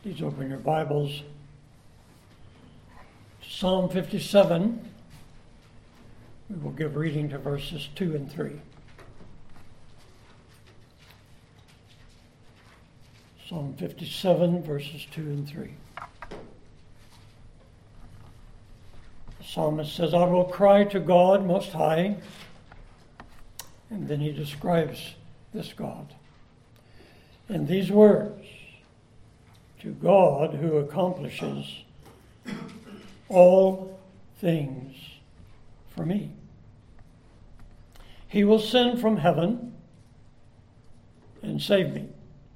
Please open your Bibles to Psalm 57. We will give reading to verses 2 and 3. Psalm 57, verses 2 and 3. The psalmist says, I will cry to God Most High. And then he describes this God in these words: to God who accomplishes all things for me. He will send from heaven and save me.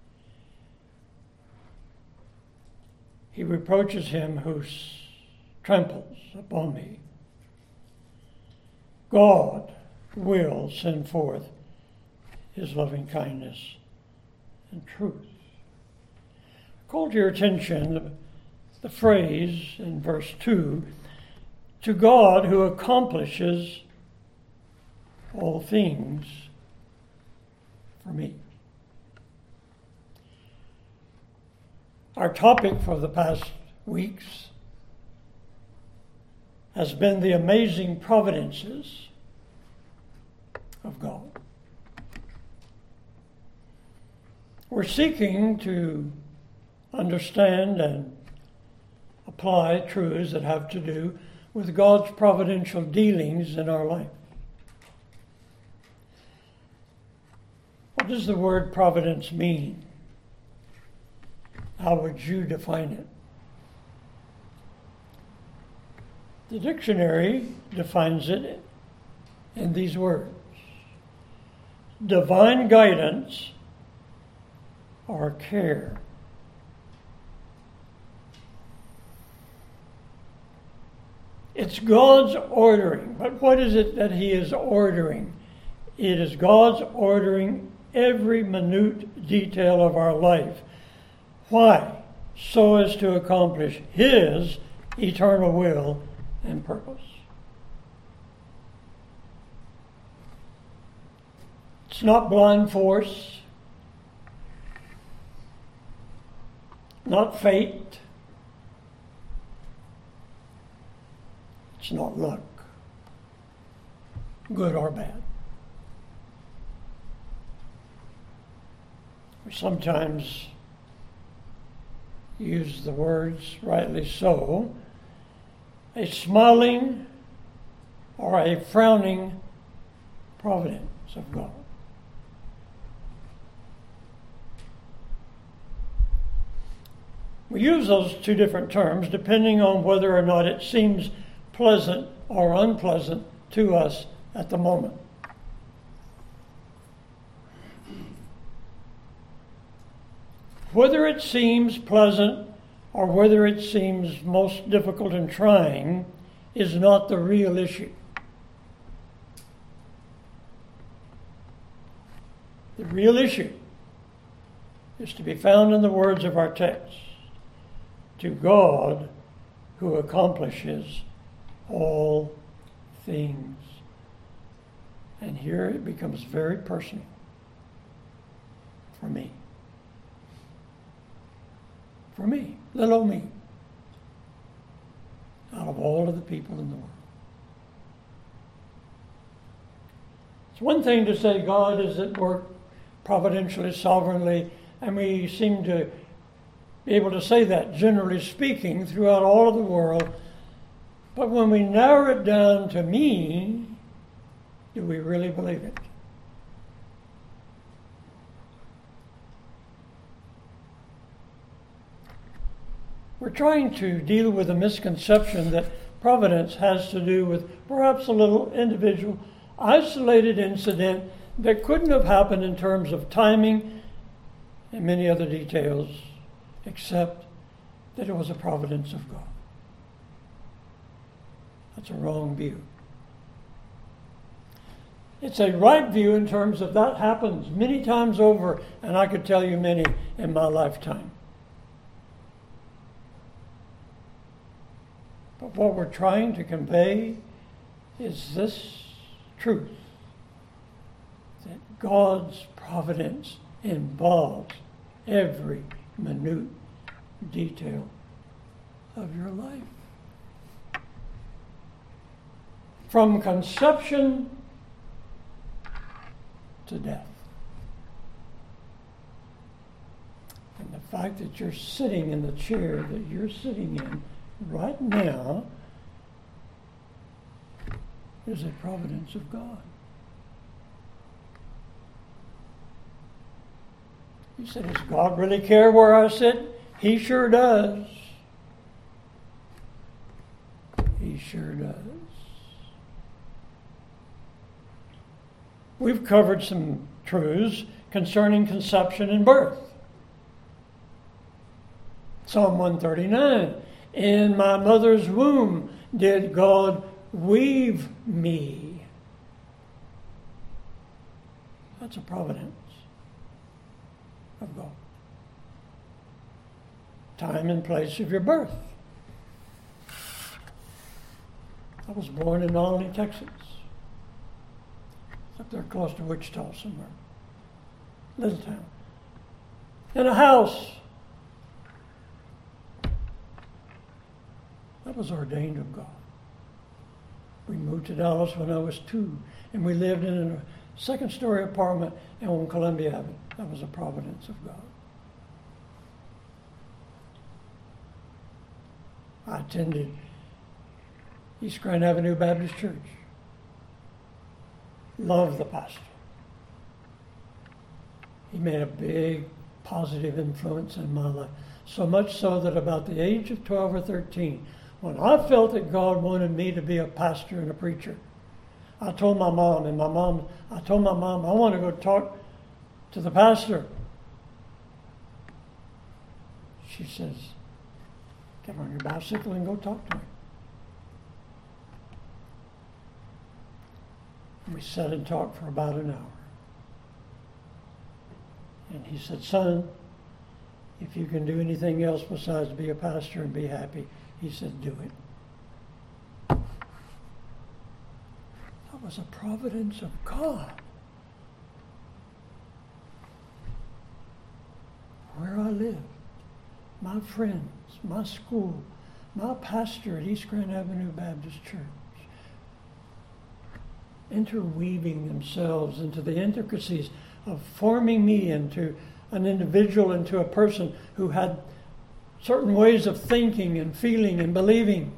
He reproaches him who tramples upon me. God will send forth his loving kindness and truth. I called your attention the phrase in verse 2, to God who accomplishes all things for me. Our topic for the past weeks has been the amazing providences of God. We're seeking to understand and apply truths that have to do with God's providential dealings in our life. What does the word providence mean? How would you define it? The dictionary defines it in these words: divine guidance or care. It's God's ordering. But what is it that he is ordering? It is God's ordering every minute detail of our life. Why? So as to accomplish his eternal will and purpose. It's not blind force, not fate, it's not luck, good or bad. We sometimes use the words, rightly so, a smiling or a frowning providence of God. We use those two different terms depending on whether or not it seems pleasant or unpleasant to us at the moment. Whether it seems pleasant or whether it seems most difficult and trying is not the real issue. The real issue is to be found in the words of our text: to God who accomplishes all things. And here it becomes very personal for me. For me, little old me, out of all of the people in the world. It's one thing to say God is at work providentially, sovereignly, and we seem to be able to say that, generally speaking, throughout all of the world. But when we narrow it down to me, do we really believe it? We're trying to deal with a misconception that providence has to do with perhaps a little individual, isolated incident that couldn't have happened in terms of timing and many other details, except that it was a providence of God. That's a wrong view. It's a right view in terms of that happens many times over, and I could tell you many in my lifetime. But what we're trying to convey is this truth, that God's providence involves every minute detail of your life. From conception to death. And the fact that you're sitting in the chair that you're sitting in right now is a providence of God. You said, does God really care where I sit? He sure does. He sure does. We've covered some truths concerning conception and birth. Psalm 139, in my mother's womb did God weave me. That's a providence of God. Time and place of your birth. I was born in Olney, Texas. It's up there close to Wichita somewhere. Little town. In a house that was ordained of God. We moved to Dallas when I was 2, and we lived in a second-story apartment on Columbia Avenue. That was a providence of God. I attended East Grand Avenue Baptist Church. Loved the pastor. He made a big positive influence in my life. So much so that about the age of 12 or 13, when I felt that God wanted me to be a pastor and a preacher, I told my mom, I want to go talk to the pastor. She says, get on your bicycle and go talk to him. And we sat and talked for about an hour. And he said, son, if you can do anything else besides be a pastor and be happy, he said, do it. That was a providence of God. Where I lived, my friends, my school, my pastor at East Grand Avenue Baptist Church, interweaving themselves into the intricacies of forming me into an individual, into a person who had certain ways of thinking and feeling and believing.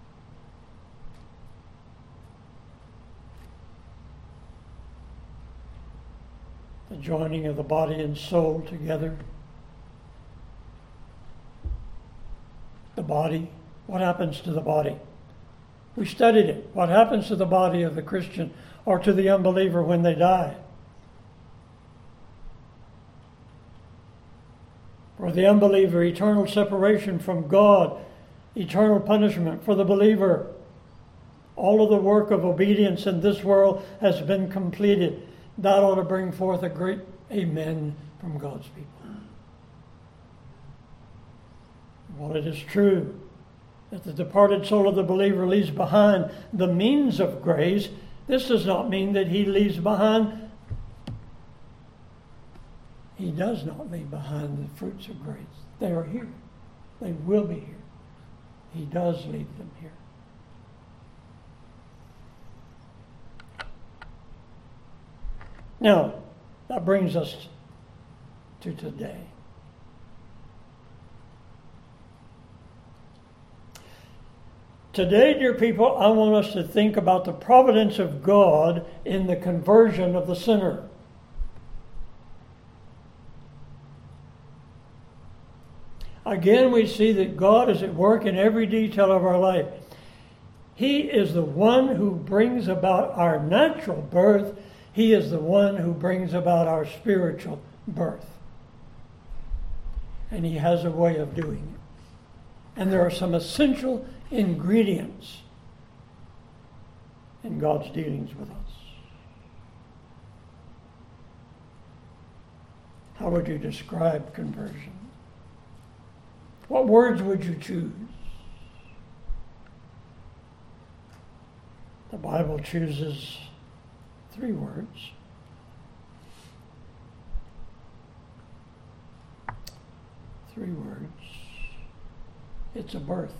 The joining of the body and soul together. The body, what happens to the body? We studied it. What happens to the body of the Christian or to the unbeliever when they die? For the unbeliever, eternal separation from God, eternal punishment. For the believer, all of the work of obedience in this world has been completed. That ought to bring forth a great amen from God's people. While it is true that the departed soul of the believer leaves behind the means of grace, this does not mean that he leaves behind. He does not leave behind the fruits of grace. They are here. They will be here. He does leave them here. Now, that brings us to today. Today, dear people, I want us to think about the providence of God in the conversion of the sinner. Again, we see that God is at work in every detail of our life. He is the one who brings about our natural birth. He is the one who brings about our spiritual birth. And He has a way of doing it. And there are some essential ingredients in God's dealings with us. How would you describe conversion? What words would you choose? The Bible chooses 3 words. Three words. It's a birth.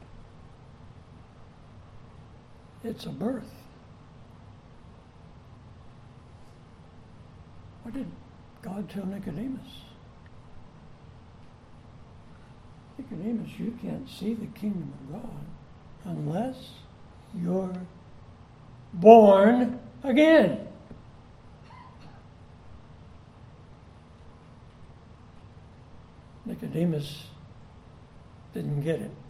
It's a birth. What did God tell Nicodemus? Nicodemus, you can't see the kingdom of God unless you're born again. Nicodemus didn't get it.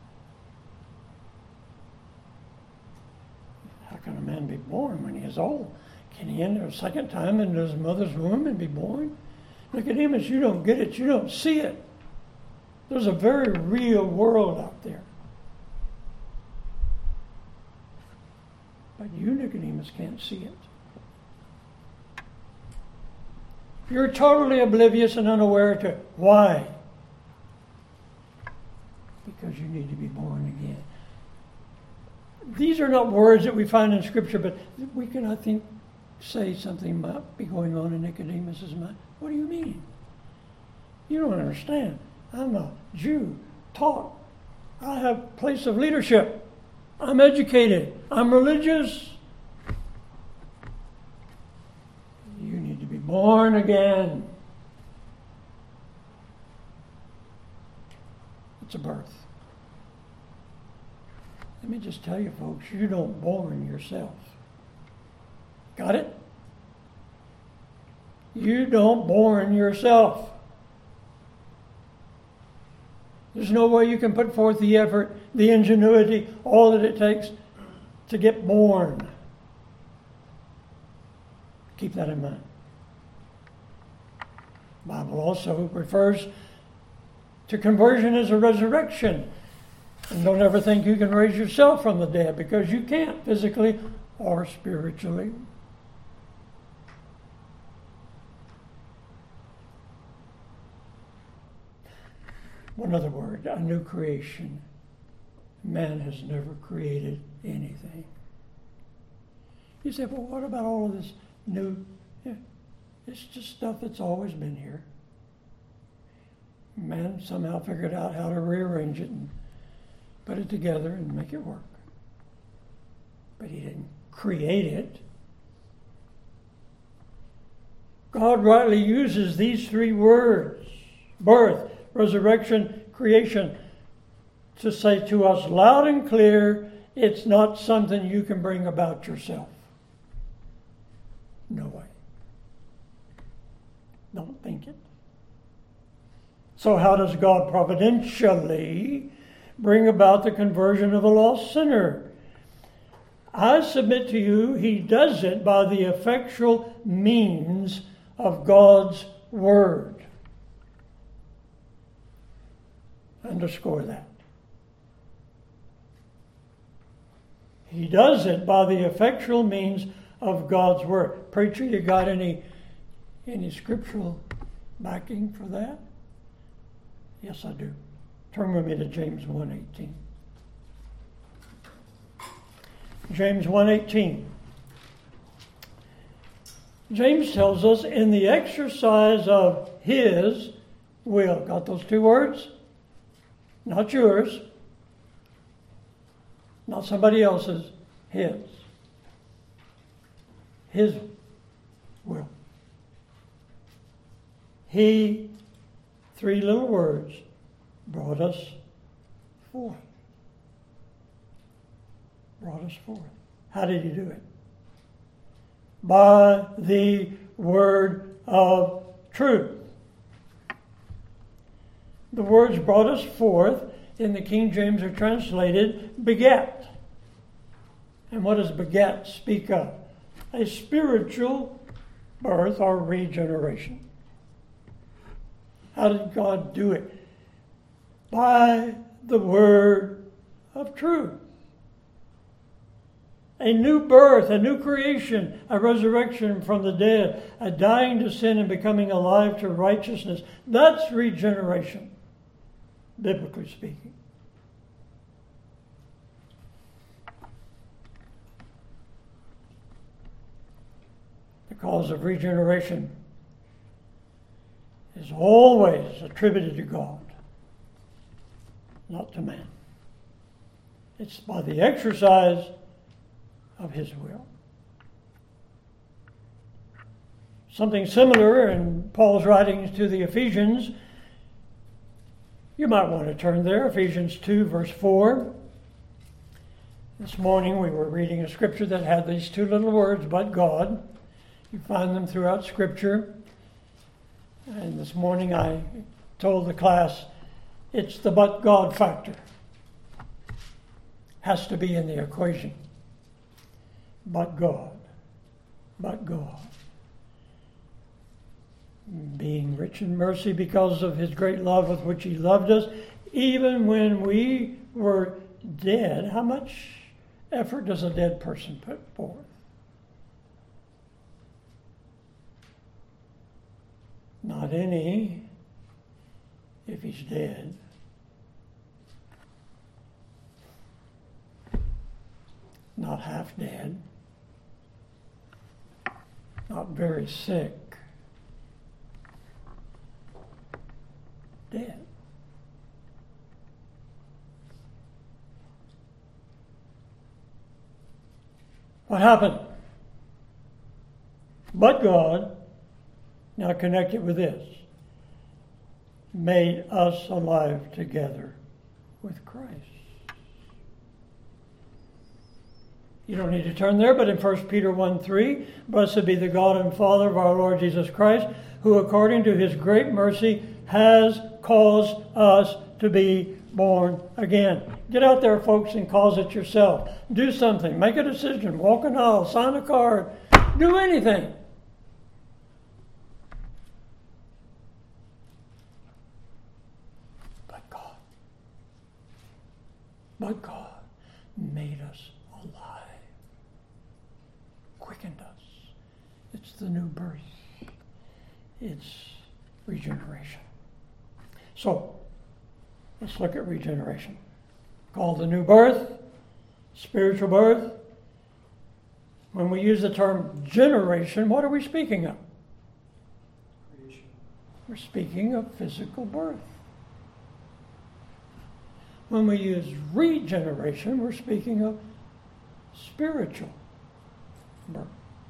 How can a man be born when he is old? Can he enter a second time into his mother's womb and be born? Nicodemus, you don't get it. You don't see it. There's a very real world out there. But you, Nicodemus, can't see it. You're totally oblivious and unaware to it. Why? Because you need to be born again. These are not words that we find in Scripture, but we can, I think, say something might be going on in Nicodemus' mind. What do you mean? You don't understand. I'm a Jew, taught. I have a place of leadership. I'm educated. I'm religious. You need to be born again. It's a birth. Let me just tell you, folks, you don't born yourself. Got it? You don't born yourself. There's no way you can put forth the effort, the ingenuity, all that it takes to get born. Keep that in mind. The Bible also refers to conversion as a resurrection. And don't ever think you can raise yourself from the dead, because you can't physically or spiritually. One other word, a new creation. Man has never created anything. You say, well, what about all of this new? Yeah, it's just stuff that's always been here. Man somehow figured out how to rearrange it and put it together and make it work. But he didn't create it. God rightly uses these three words, birth, resurrection, creation, to say to us loud and clear, it's not something you can bring about yourself. No way. Don't think it. So how does God providentially bring about the conversion of a lost sinner? I submit to you, he does it by the effectual means of God's Word. Underscore that. He does it by the effectual means of God's Word. Preacher, you got any scriptural backing for that? Yes, I do. Turn with me to James 1:18. James 1:18. James tells us, in the exercise of his will. Got those two words? Not yours. Not somebody else's. His. His will. He, three little words, brought us forth. Brought us forth. How did he do it? By the word of truth. The words brought us forth in the King James are translated beget. And what does beget speak of? A spiritual birth or regeneration. How did God do it? By the word of truth. A new birth, a new creation, a resurrection from the dead, a dying to sin and becoming alive to righteousness. That's regeneration, biblically speaking. The cause of regeneration is always attributed to God. not to man. It's by the exercise of his will. Something similar in Paul's writings to the Ephesians. You might want to turn there, Ephesians 2, verse 4. This morning we were reading a scripture that had these two little words, but God. You find them throughout Scripture. And this morning I told the class, it's the but God factor. Has to be in the equation. But God. But God. Being rich in mercy because of his great love with which he loved us, even when we were dead. How much effort does a dead person put forth? Not any, if he's dead. Not half dead. Not very sick. Dead. What happened? But God, now connect it with this, made us alive together with Christ. You don't need to turn there, but in 1 Peter 1:3, blessed be the God and Father of our Lord Jesus Christ, who according to his great mercy has caused us to be born again. Get out there, folks, and cause it yourself. Do something. Make a decision. Walk an aisle. Sign a card. Do anything. But God made us alive. Quickened us. It's the new birth. It's regeneration. So, let's look at regeneration. Called the new birth, spiritual birth. When we use the term generation, what are we speaking of? Creation. We're speaking of physical birth. When we use regeneration, we're speaking of spiritual birth.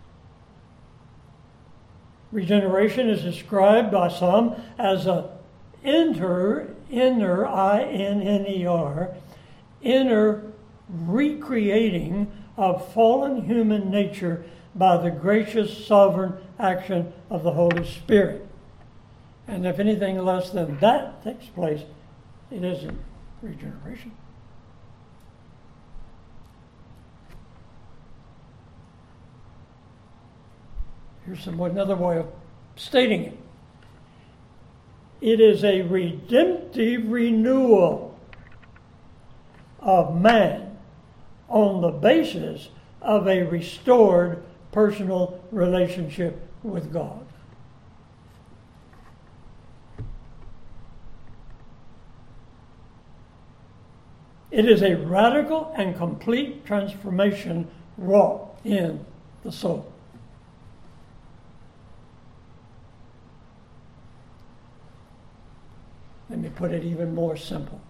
Regeneration is described by some as a inner, I-N-N-E-R, inner recreating of fallen human nature by the gracious sovereign action of the Holy Spirit. And if anything less than that takes place, it isn't regeneration. Here's another way of stating it. It is a redemptive renewal of man on the basis of a restored personal relationship with God. It is a radical and complete transformation wrought in the soul. Let me put it even more simple.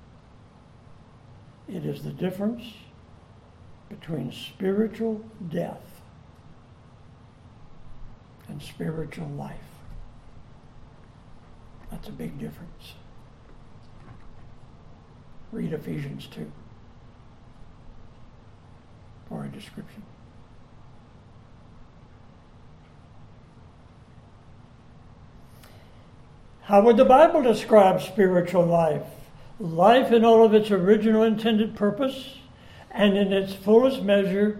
It is the difference between spiritual death and spiritual life. That's a big difference. Read Ephesians 2 for a description. How would the Bible describe spiritual life? Life in all of its original intended purpose and in its fullest measure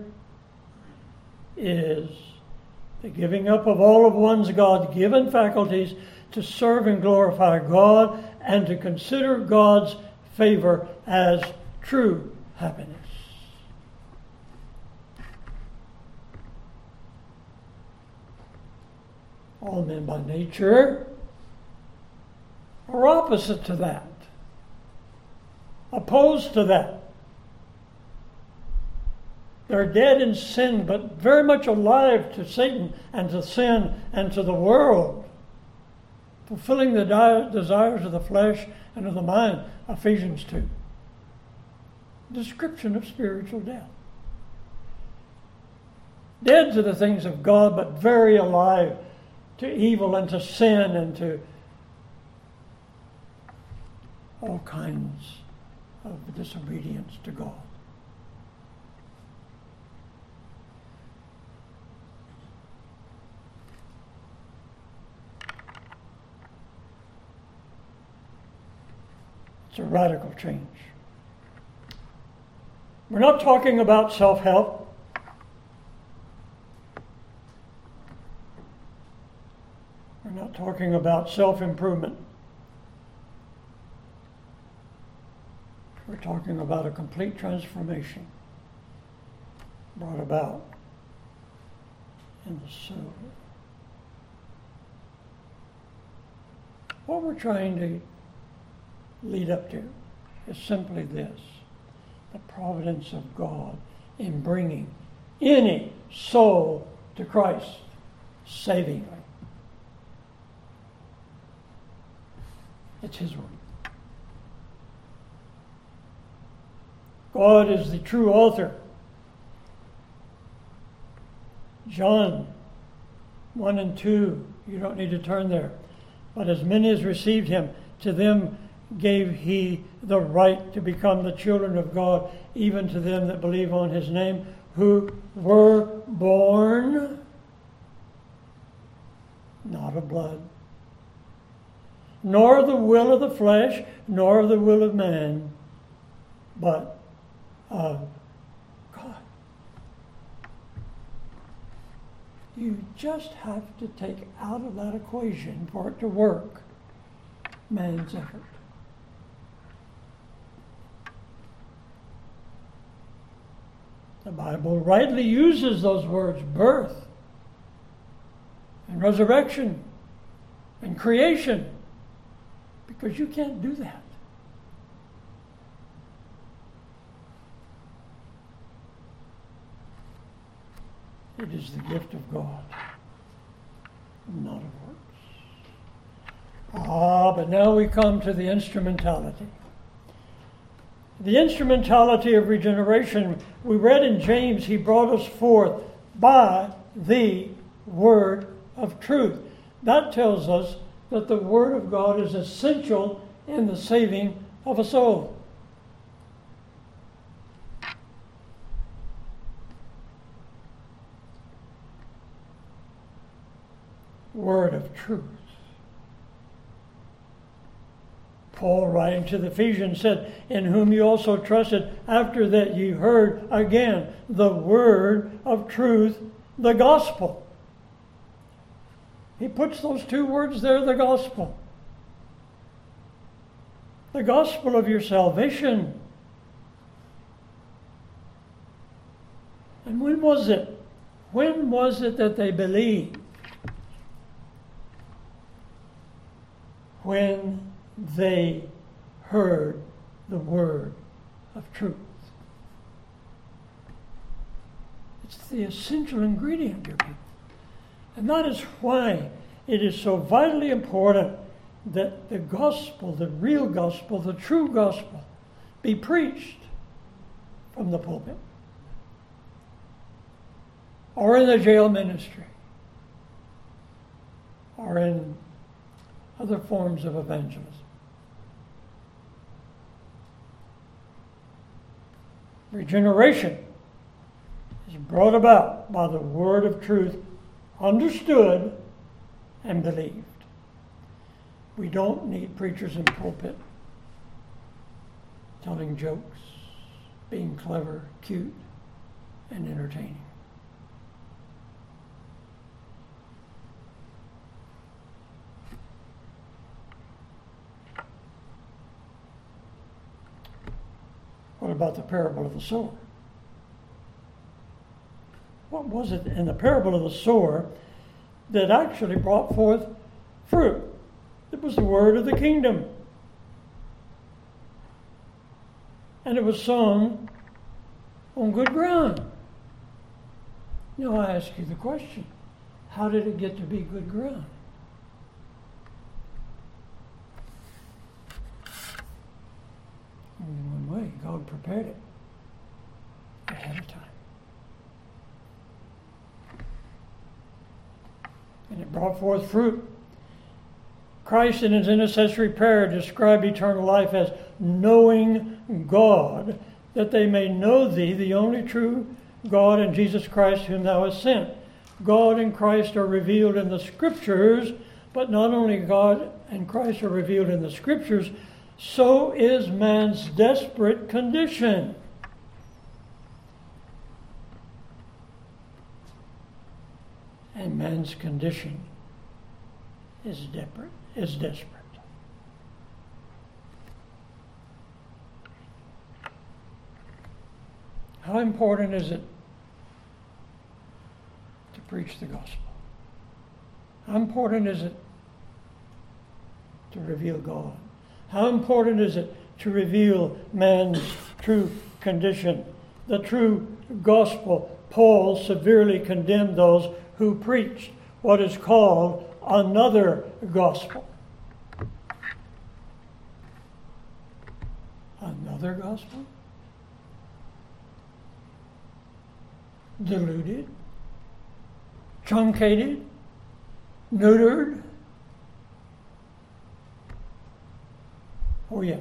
is the giving up of all of one's God-given faculties to serve and glorify God and to consider God's favor as true happiness. All men by nature are opposite to that, opposed to that. They're dead in sin, but very much alive to Satan and to sin and to the world, fulfilling the desires of the flesh and of the mind, Ephesians 2. Description of spiritual death. Dead to the things of God, but very alive to evil and to sin and to all kinds of disobedience to God. It's a radical change. We're not talking about self-help. We're not talking about self-improvement. We're talking about a complete transformation brought about in the soul. What we're trying to lead up to is simply this: the providence of God in bringing any soul to Christ savingly. It's His word. God is the true author. John 1 and 2, you don't need to turn there. But as many as received Him, to them gave He the right to become the children of God, even to them that believe on His name, who were born not of blood, nor the will of the flesh, nor the will of man, but of God. You just have to take out of that equation for it to work man's effort. The Bible rightly uses those words, birth and resurrection and creation, because you can't do that. It is the gift of God, not of works. But now we come to the instrumentality. The instrumentality of regeneration, we read in James, He brought us forth by the word of truth. That tells us that the word of God is essential in the saving of a soul. Word of truth. Paul, writing to the Ephesians, said, in whom you also trusted, after that ye heard again the word of truth, the gospel. He puts those two words there, the gospel. The gospel of your salvation. And when was it? When was it that they believed? When they heard the word of truth. It's the essential ingredient, dear people. And that is why it is so vitally important that the gospel, the real gospel, the true gospel, be preached from the pulpit or in the jail ministry or in other forms of evangelism. Regeneration is brought about by the word of truth, understood and believed. We don't need preachers in pulpit telling jokes, being clever, cute, and entertaining. What about the parable of the sower? What was it in the parable of the sower that actually brought forth fruit? It was the word of the kingdom. And it was sown on good ground. Now I ask you the question, how did it get to be good ground? God prepared it ahead of time. And it brought forth fruit. Christ in his intercessory prayer described eternal life as knowing God, that they may know thee, the only true God, and Jesus Christ whom thou hast sent. God and Christ are revealed in the Scriptures, but not only God and Christ are revealed in the Scriptures, so is man's desperate condition. And man's condition is desperate. How important is it to preach the gospel? How important is it to reveal God? How important is it to reveal man's true condition? The true gospel. Paul severely condemned those who preached what is called another gospel. Another gospel? Diluted, truncated, neutered. Oh, yes.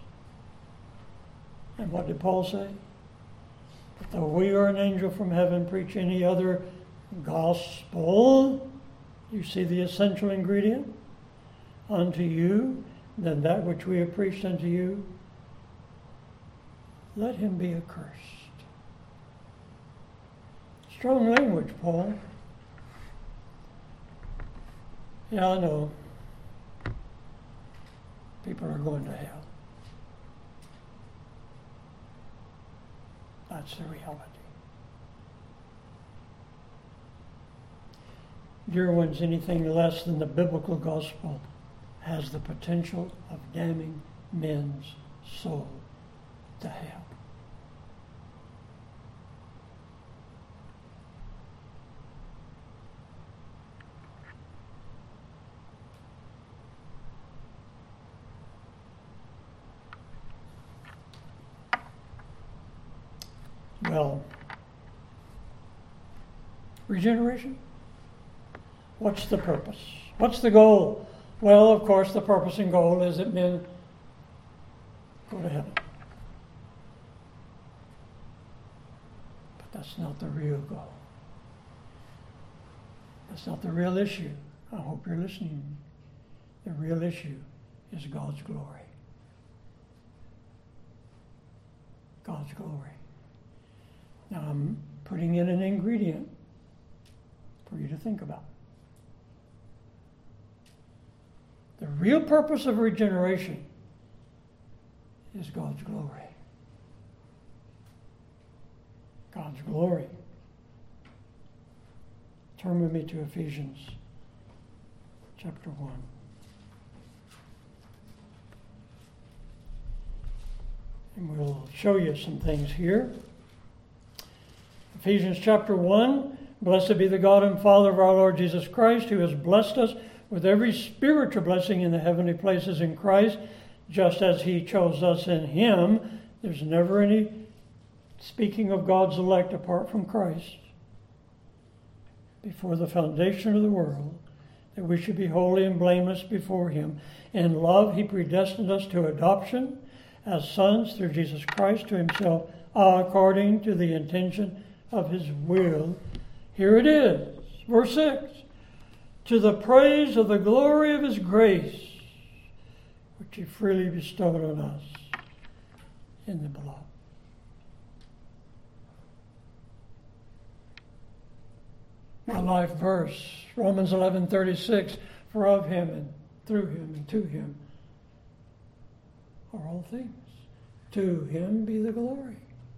And what did Paul say? But though we or an angel from heaven preach any other gospel, you see the essential ingredient, unto you, than that which we have preached unto you, let him be accursed. Strong language, Paul. Yeah, I know. People are going to hell. That's the reality. Dear ones, anything less than the biblical gospel has the potential of damning men's soul to hell. Well, regeneration? What's the purpose? What's the goal? Well, of course, the purpose and goal is that men go to heaven. But that's not the real goal. That's not the real issue. I hope you're listening. The real issue is God's glory. God's glory. Now, I'm putting in an ingredient for you to think about. The real purpose of regeneration is God's glory. God's glory. Turn with me to Ephesians chapter 1. And we'll show you some things here. Ephesians chapter 1, blessed be the God and Father of our Lord Jesus Christ, who has blessed us with every spiritual blessing in the heavenly places in Christ, just as he chose us in him. There's never any speaking of God's elect apart from Christ. Before the foundation of the world, that we should be holy and blameless before him. In love, he predestined us to adoption as sons through Jesus Christ to himself, according to the intention of his will. Here it is, verse 6. To the praise of the glory of his grace, which he freely bestowed on us in the beloved. My life verse, Romans 11:36, for of him and through him and to him are all things. To him be the glory.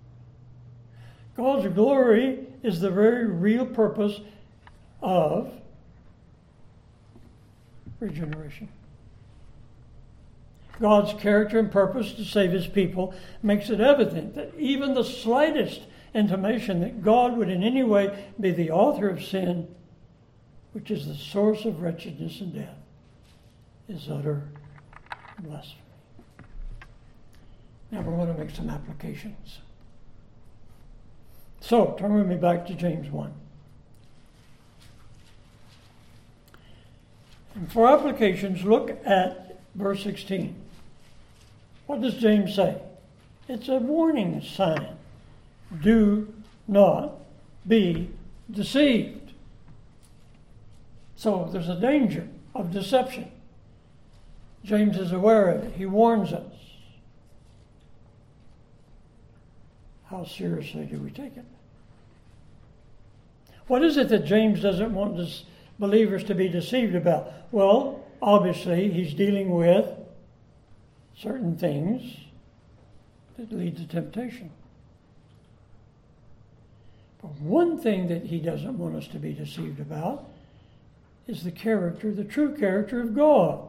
God's glory is the very real purpose of regeneration. God's character and purpose to save his people makes it evident that even the slightest intimation that God would in any way be the author of sin, which is the source of wretchedness and death, is utter blasphemy. Now we're going to make some applications. So, turn with me back to James 1. And for applications, look at verse 16. What does James say? It's a warning sign. Do not be deceived. So there's a danger of deception. James is aware of it. He warns us. How seriously do we take it? What is it that James doesn't want believers to be deceived about? Well, obviously, he's dealing with certain things that lead to temptation. But one thing that he doesn't want us to be deceived about is the character, the true character of God.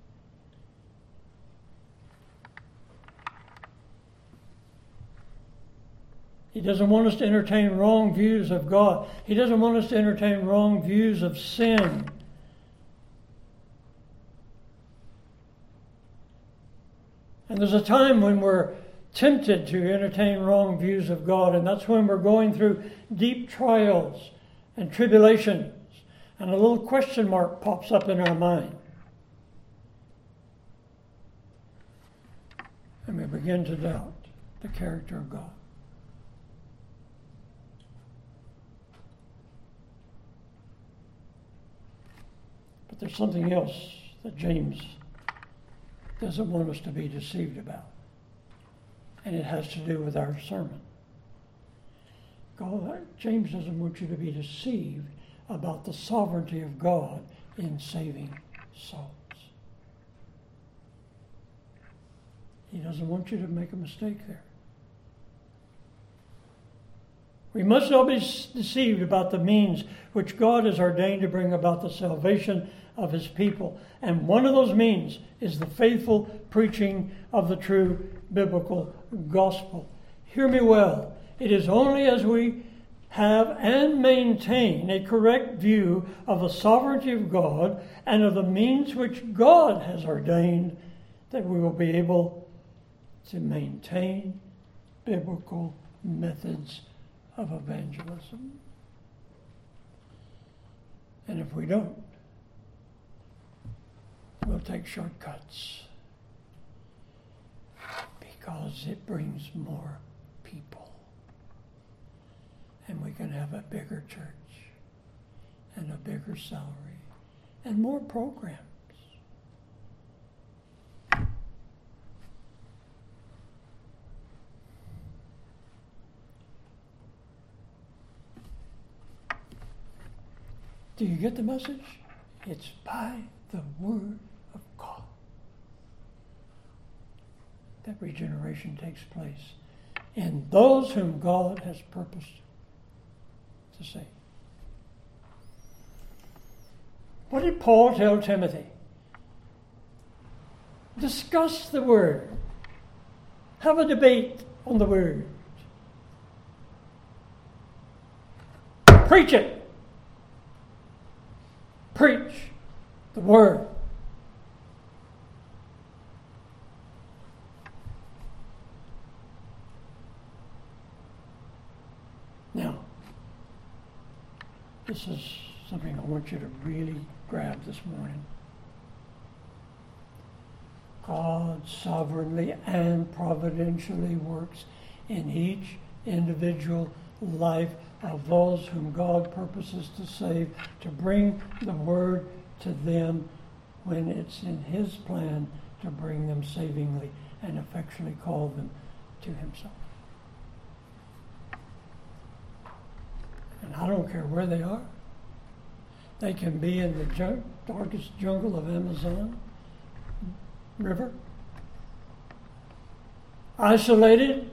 He doesn't want us to entertain wrong views of God. He doesn't want us to entertain wrong views of sin. And there's a time when we're tempted to entertain wrong views of God, and that's when we're going through deep trials and tribulations, and a little question mark pops up in our mind. And we begin to doubt the character of God. But there's something else that James doesn't want us to be deceived about. And it has to do with our sermon. James doesn't want you to be deceived about the sovereignty of God in saving souls. He doesn't want you to make a mistake there. We must not be deceived about the means which God has ordained to bring about the salvation of his people. And one of those means is the faithful preaching of the true biblical gospel. Hear me well. It is only as we have and maintain a correct view of the sovereignty of God and of the means which God has ordained that we will be able to maintain biblical methods of evangelism. And if we don't, we'll take shortcuts because it brings more people. And we can have a bigger church and a bigger salary and more programs. Do you get the message? It's by the Word of God that regeneration takes place in those whom God has purposed to save. What did Paul tell Timothy? Discuss the Word. Have a debate on the Word. Preach it. Preach the Word. Now, this is something I want you to really grab this morning. God sovereignly and providentially works in each individual life of those whom God purposes to save, to bring the Word to them when it's in His plan to bring them savingly and effectually call them to Himself. And I don't care where they are. They can be in the darkest jungle of Amazon River, isolated.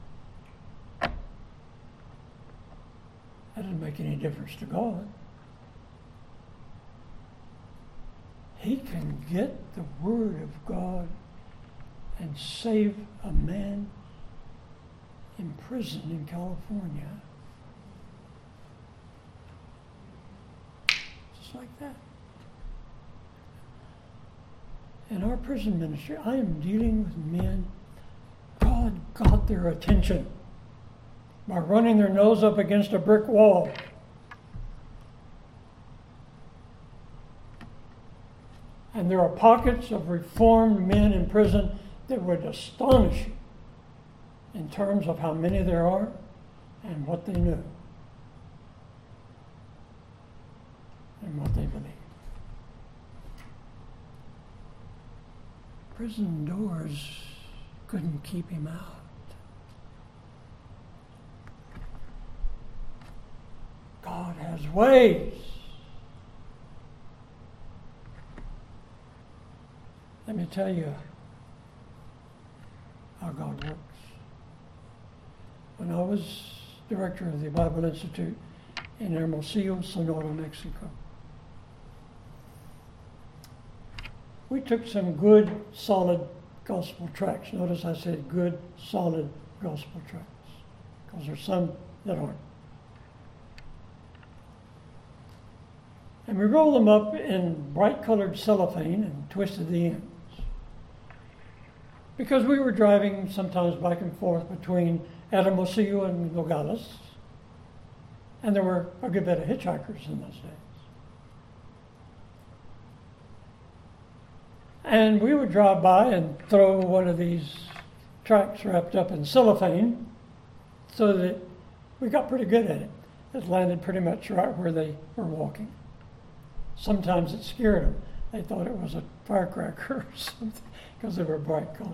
That doesn't make any difference to God. He can get the Word of God and save a man in prison in California. Just like that. In our prison ministry, I am dealing with men. God got their attention by running their nose up against a brick wall. And there are pockets of reformed men in prison that would astonish you in terms of how many there are and what they knew and what they believed. Prison doors couldn't keep him out. God has ways. Let me tell you how God works. When I was director of the Bible Institute in Hermosillo, Sonora, Mexico, we took some good, solid gospel tracts. Notice I said good, solid gospel tracts, because there's some that aren't. And we rolled them up in bright-colored cellophane and twisted the ends. Because we were driving sometimes back and forth between Hermosillo and Nogales, and there were a good bit of hitchhikers in those days. And we would drive by and throw one of these tracts wrapped up in cellophane so that we got pretty good at it. It landed pretty much right where they were walking. Sometimes it scared them. They thought it was a firecracker or something because they were bright colored.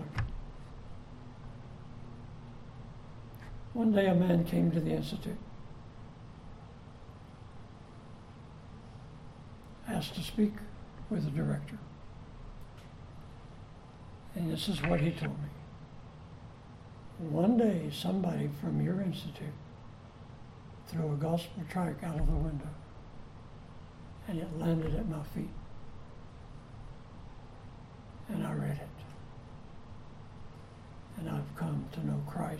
One day a man came to the Institute, asked to speak with the director. And this is what he told me. One day somebody from your institute threw a gospel tract out of the window and it landed at my feet. And I read it. And I've come to know Christ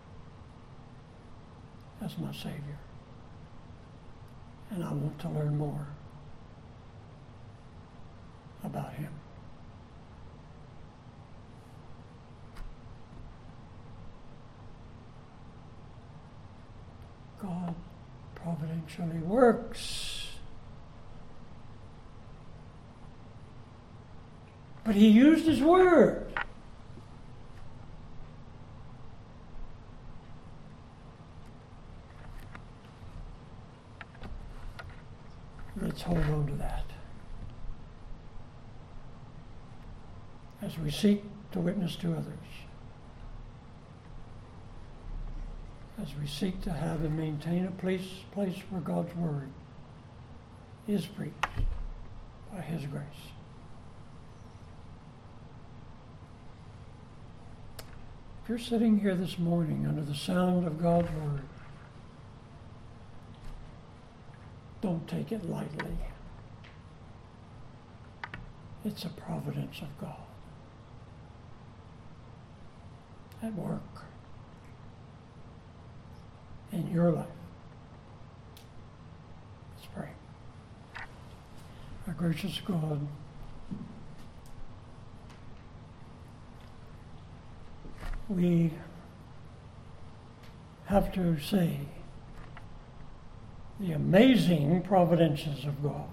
as my Savior. And I want to learn more about Him. God providentially works. But He used His Word. Let's hold on to that as we seek to witness to others, as we seek to have and maintain a place where God's Word is preached by His grace. If you're sitting here this morning under the sound of God's Word, don't take it lightly. It's a providence of God at work in your life. Let's pray. Our gracious God, we have to say the amazing providences of God.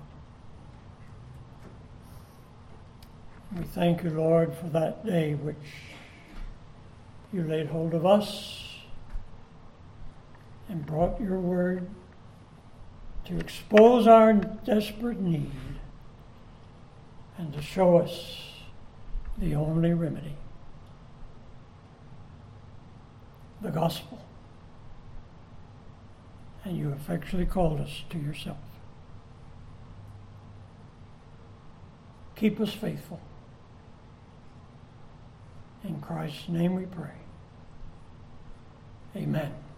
We thank you, Lord, for that day which you laid hold of us and brought your word to expose our desperate need and to show us the only remedy, the gospel. And you effectually called us to yourself. Keep us faithful. In Christ's name we pray. Amen.